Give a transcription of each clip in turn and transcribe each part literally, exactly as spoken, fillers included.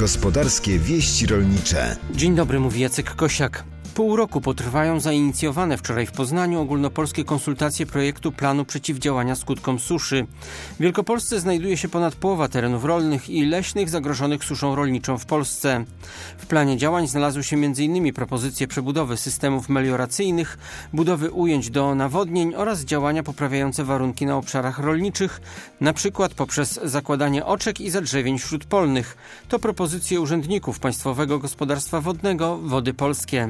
Gospodarskie wieści rolnicze. Dzień dobry, mówi Jacek Kosiak. Pół roku potrwają zainicjowane wczoraj w Poznaniu ogólnopolskie konsultacje projektu planu przeciwdziałania skutkom suszy. W Wielkopolsce znajduje się ponad połowa terenów rolnych i leśnych zagrożonych suszą rolniczą w Polsce. W planie działań znalazły się między innymi propozycje przebudowy systemów melioracyjnych, budowy ujęć do nawodnień oraz działania poprawiające warunki na obszarach rolniczych, na przykład poprzez zakładanie oczek i zadrzewień śródpolnych. To propozycje urzędników Państwowego Gospodarstwa Wodnego Wody Polskie.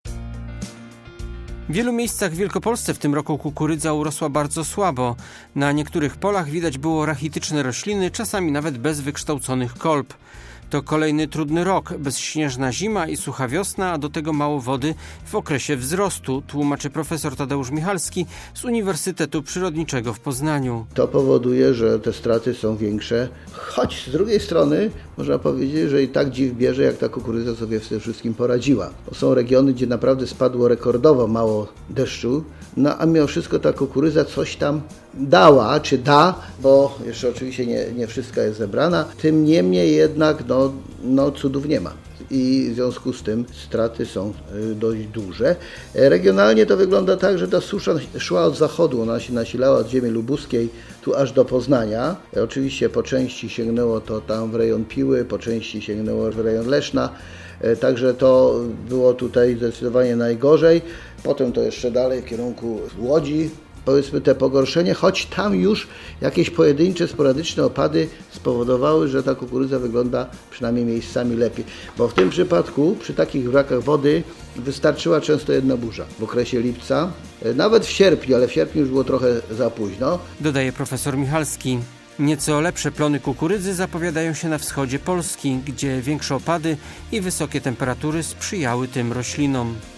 W wielu miejscach w Wielkopolsce w tym roku kukurydza urosła bardzo słabo. Na niektórych polach widać było rachityczne rośliny, czasami nawet bez wykształconych kolb. To kolejny trudny rok, bezśnieżna zima i sucha wiosna, a do tego mało wody w okresie wzrostu, tłumaczy profesor Tadeusz Michalski z Uniwersytetu Przyrodniczego w Poznaniu. To powoduje, że te straty są większe, choć z drugiej strony można powiedzieć, że i tak dziw bierze, jak ta kukurydza sobie w tym wszystkim poradziła. Bo są regiony, gdzie naprawdę spadło rekordowo mało deszczu, no a mimo wszystko ta kukurydza coś tam dała, czy da, bo jeszcze oczywiście nie, nie wszystka jest zebrana. Tym niemniej jednak no, no cudów nie ma. I w związku z tym straty są dość duże. Regionalnie to wygląda tak, że ta susza szła od zachodu, ona się nasilała od ziemi lubuskiej tu aż do Poznania. Oczywiście po części sięgnęło to tam w rejon Piły, po części sięgnęło w rejon Leszna, także to było tutaj zdecydowanie najgorzej. Potem to jeszcze dalej w kierunku Łodzi. Powiedzmy te pogorszenie, choć tam już jakieś pojedyncze, sporadyczne opady spowodowały, że ta kukurydza wygląda przynajmniej miejscami lepiej. Bo w tym przypadku, przy takich brakach wody, wystarczyła często jedna burza w okresie lipca, nawet w sierpniu, ale w sierpniu już było trochę za późno. Dodaje profesor Michalski. Nieco lepsze plony kukurydzy zapowiadają się na wschodzie Polski, gdzie większe opady i wysokie temperatury sprzyjały tym roślinom.